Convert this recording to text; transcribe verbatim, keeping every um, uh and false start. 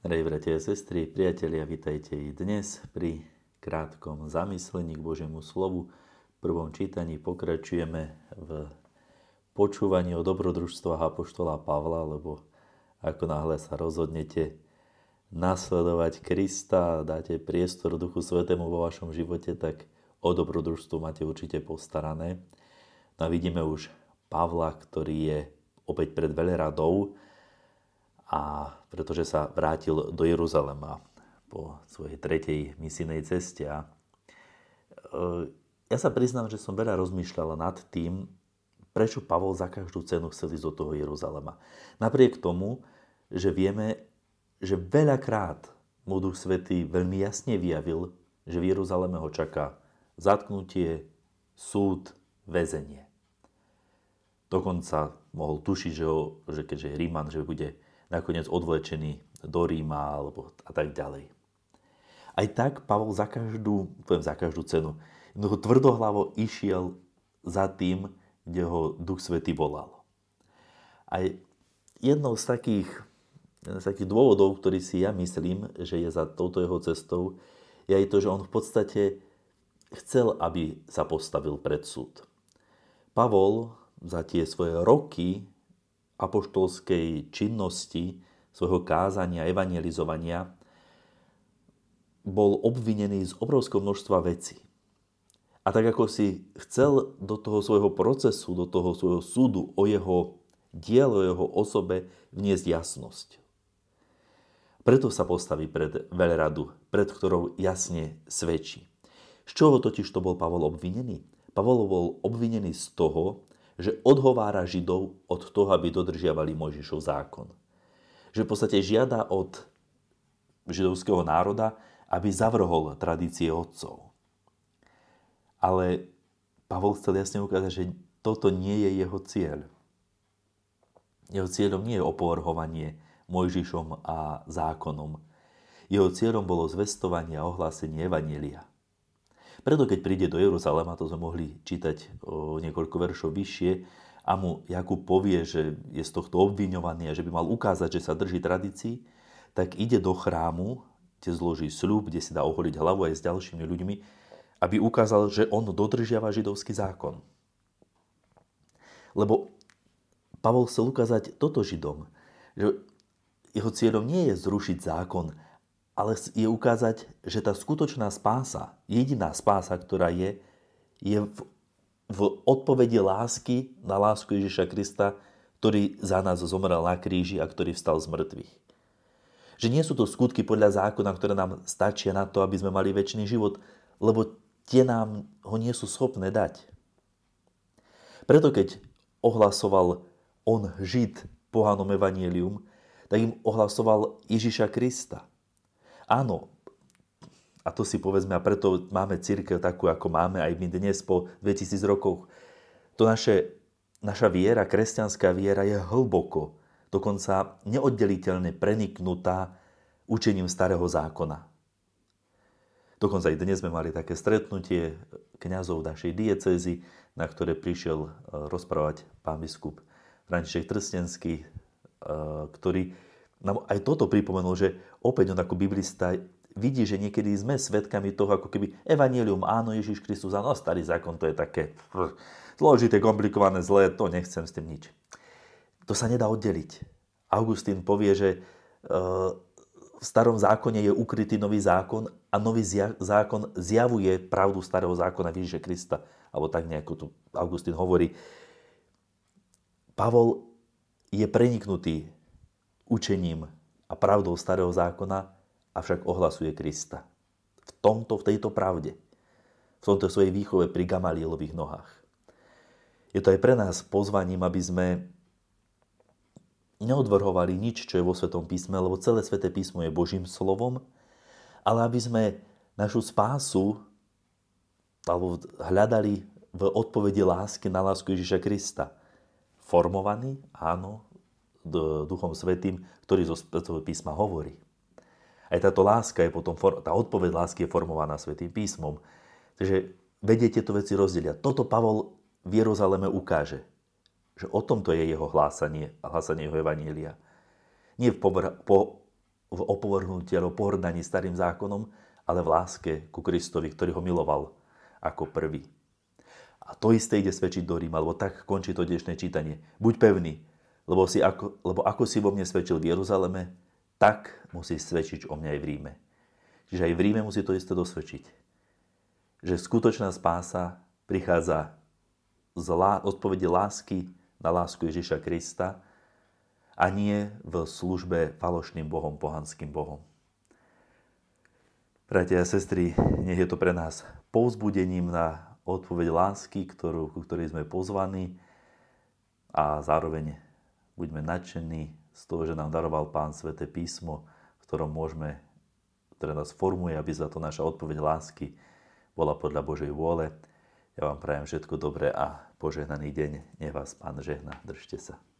Drahí bratia a sestry, priatelia, vitajte i dnes pri krátkom zamyslení k Božiemu slovu. V prvom čítaní pokračujeme v počúvaní o dobrodružstvách apoštola Pavla, lebo ako náhle sa rozhodnete nasledovať Krista a dáte priestor Duchu Svätému vo vašom živote, tak o dobrodružstvo máte určite postarané. No a vidíme už Pavla, ktorý je opäť pred veľradou, a pretože sa vrátil do Jeruzalema po svojej tretej misijnej ceste. A ja sa priznám, že som veľa rozmýšľala nad tým, prečo Pavol za každú cenu chcel ísť do toho Jeruzalema. Napriek tomu, že vieme, že veľakrát mu Duch Svätý veľmi jasne vyjavil, že v Jeruzaleme ho čaká zatknutie, súd, väzenie. Dokonca mohol tušiť, že, ho, že keďže je Ríman, že bude nakoniec odvlečený do Ríma alebo a tak ďalej. Aj tak Pavol za každú, poviem za každú cenu, jednoducho tvrdohlavo išiel za tým, kde ho Duch Svätý volal. A jednou z takých, z takých dôvodov, ktorý si ja myslím, že je za touto jeho cestou, je aj to, že on v podstate chcel, aby sa postavil pred súd. Pavol za tie svoje roky apoštolskej činnosti, svojho kázania, evangelizovania, bol obvinený z obrovského množstva vecí. A tak ako si chcel do toho svojho procesu, do toho svojho súdu o jeho dielo, o jeho osobe vniesť jasnosť. Preto sa postaví pred veľradu, pred ktorou jasne svedčí. Z čoho totiž to bol Pavol obvinený? Pavol bol obvinený z toho, že odhovára Židov od toho, aby dodržiavali Mojžišov zákon. Že v podstate žiada od židovského národa, aby zavrhol tradície otcov. Ale Pavol chcel jasne ukázať, že toto nie je jeho cieľ. Jeho cieľom nie je opovrhovanie Mojžišom a zákonom. Jeho cieľom bolo zvestovanie a ohlásenie evanjelia. Preto keď príde do Jeruzalema, to sme mohli čítať o niekoľko veršov vyššie, a mu Jakub povie, že je z tohto obviňovaný a že by mal ukázať, že sa drží tradícií, tak ide do chrámu, kde zloží sľub, kde si dá oholiť hlavu aj s ďalšími ľuďmi, aby ukázal, že on dodržiava židovský zákon. Lebo Pavol chcel ukázať toto Židom, že jeho cieľom nie je zrušiť zákon, ale je ukázať, že tá skutočná spása, jediná spása, ktorá je, je v, v odpovedi lásky na lásku Ježiša Krista, ktorý za nás zomrel na kríži a ktorý vstal z mŕtvych. Že nie sú to skutky podľa zákona, ktoré nám stačia na to, aby sme mali večný život, lebo tie nám ho nie sú schopné dať. Preto keď ohlasoval on Žid pohanom evanjelium, tak im ohlasoval Ježiša Krista. Áno, a to si povedzme, a preto máme cirkev takú, ako máme aj my dnes po dvetisíc rokoch. To naše, naša viera, kresťanská viera je hlboko, dokonca neoddeliteľne preniknutá učením starého zákona. Dokonca aj dnes sme mali také stretnutie kňazov našej diecézy, na ktoré prišiel rozprávať pán biskup František Trstenský, ktorý nám aj toto pripomenul, že opäť on ako biblista vidí, že niekedy sme svedkami toho, ako keby evanjelium, áno, Ježiš Kristus, áno, starý zákon, to je také zložité, komplikované, zlé, to nechcem s tým nič. To sa nedá oddeliť. Augustín povie, že v starom zákone je ukrytý nový zákon a nový zákon zjavuje pravdu starého zákona Ježiša Krista. Alebo tak nejako tu Augustín hovorí. Pavol je preniknutý učením a pravdou starého zákona, avšak ohlasuje Krista. V tomto, v tejto pravde, v tomto svojej výchove pri Gamalielových nohách. Je to aj pre nás pozvaním, aby sme neodvrhovali nič, čo je vo Svätom písme, lebo celé Sväté písmo je Božím slovom, ale aby sme našu spásu alebo hľadali v odpovedi lásky na lásku Ježiša Krista. Formovaný, áno, Duchom Svätým, ktorý zo Svätého písma hovorí. Aj táto láska je potom, tá odpoveď lásky je formovaná Svätým písmom. Takže vedie tieto veci rozdeliať. Toto Pavol v Jeruzaleme ukáže. Že o tomto je jeho hlásanie a hlásanie jeho evanjelia. Nie v v opovrhnutí alebo pohrdaní starým zákonom, ale v láske ku Kristovi, ktorý ho miloval ako prvý. A to isté ide svedčiť do Ríma, lebo tak končí to dnešné čítanie. Buď pevný, lebo, si ako, lebo ako si vo mne svedčil v Jeruzaleme, tak musí svedčiť o mne aj v Ríme. Čiže aj v Ríme musí to isté dosvedčiť. Že skutočná spása prichádza z lá, odpovede lásky na lásku Ježiša Krista a nie v službe falošným bohom, pohanským bohom. Bratia a sestry, nech je to pre nás povzbudením na odpoveď lásky, ktorú, ku ktorej sme pozvaní, a zároveň buďme nadšení z toho, že nám daroval Pán Sväté písmo, v ktorom môžeme, ktoré nás formuje, aby za to naša odpoveď lásky bola podľa Božej vôle. Ja vám prajem všetko dobré a požehnaný deň. Nech vás Pán žehná. Držte sa.